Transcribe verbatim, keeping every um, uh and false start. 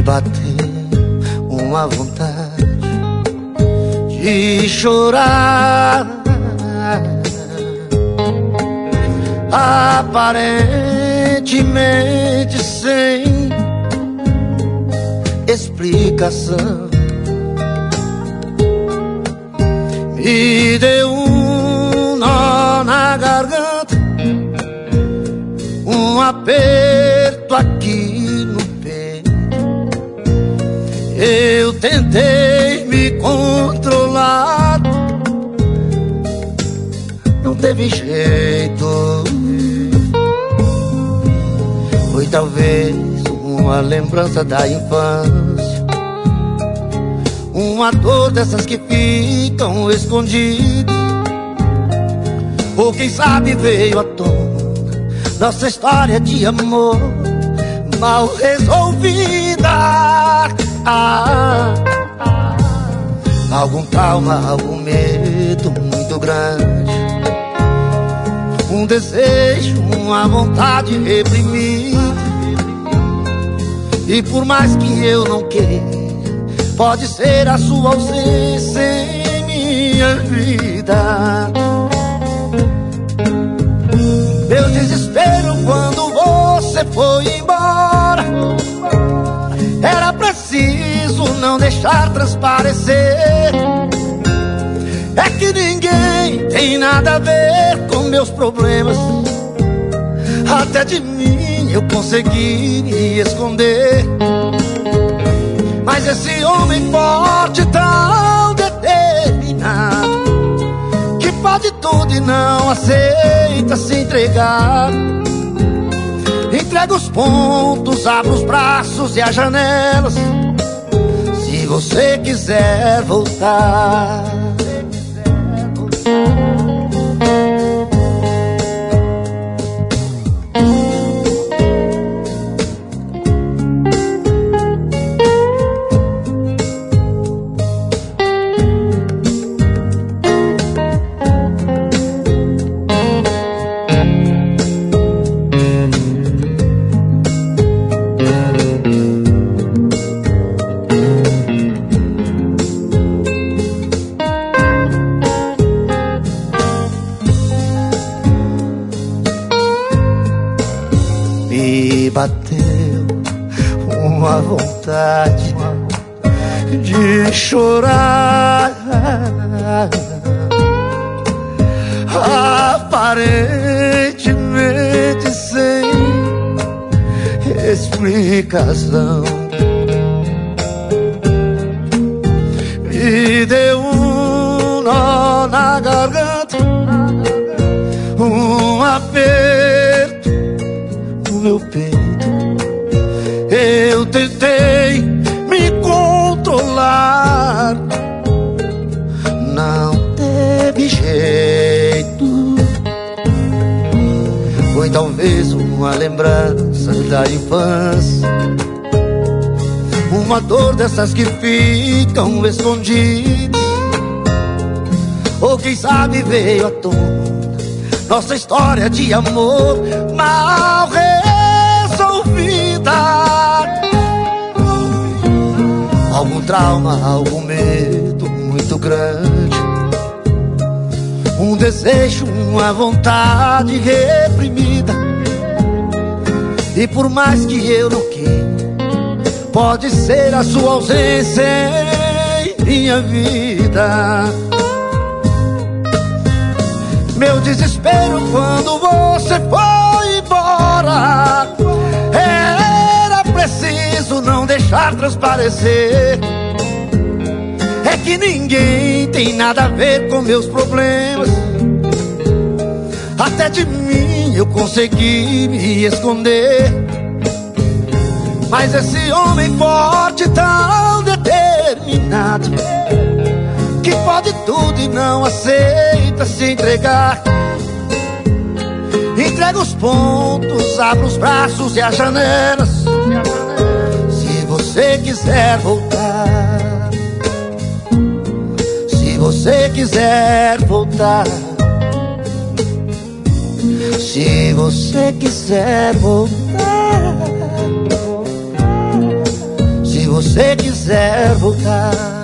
bateu uma vontade de chorar, aparentemente sem explicação. Me deu um nó na garganta, um aperto aqui no peito. Eu tentei me controlar, não teve jeito. Foi talvez uma lembrança da infância, uma dor dessas que ficam escondidas, ou quem sabe veio à tona nossa história de amor mal resolvida. Ah, ah, algum trauma, algum medo muito grande, um desejo, uma vontade reprimida. E por mais que eu não queira, pode ser a sua ausência em minha vida. Meu desespero quando você foi embora, era preciso não deixar transparecer. É que ninguém tem nada a ver com meus problemas, até de mim eu consegui me esconder. Mas esse homem forte, tão determinado, que pode tudo e não aceita se entregar, entrega os pontos, abre os braços e as janelas, se você quiser voltar. Me bateu uma vontade de chorar, aparentemente sem explicação. Me deu um nó na garganta, um aperto no meu peito. Eu tentei me controlar, não teve jeito. Foi talvez uma lembrança da infância, uma dor dessas que ficam escondidas, ou quem sabe veio à tona nossa história de amor mal resolvida. Algum trauma, algum medo muito grande, um desejo, uma vontade reprimida. E por mais que eu não queira, pode ser a sua ausência em minha vida. Meu desespero quando você foi embora, era preciso não deixar transparecer. É que ninguém tem nada a ver com meus problemas, até de mim eu consegui me esconder. Mas esse homem forte, tão determinado, que pode tudo e não aceita se entregar, entrega os pontos, abre os braços e as janelas, se você quiser voltar. Se você quiser voltar, se você quiser voltar, se você quiser voltar.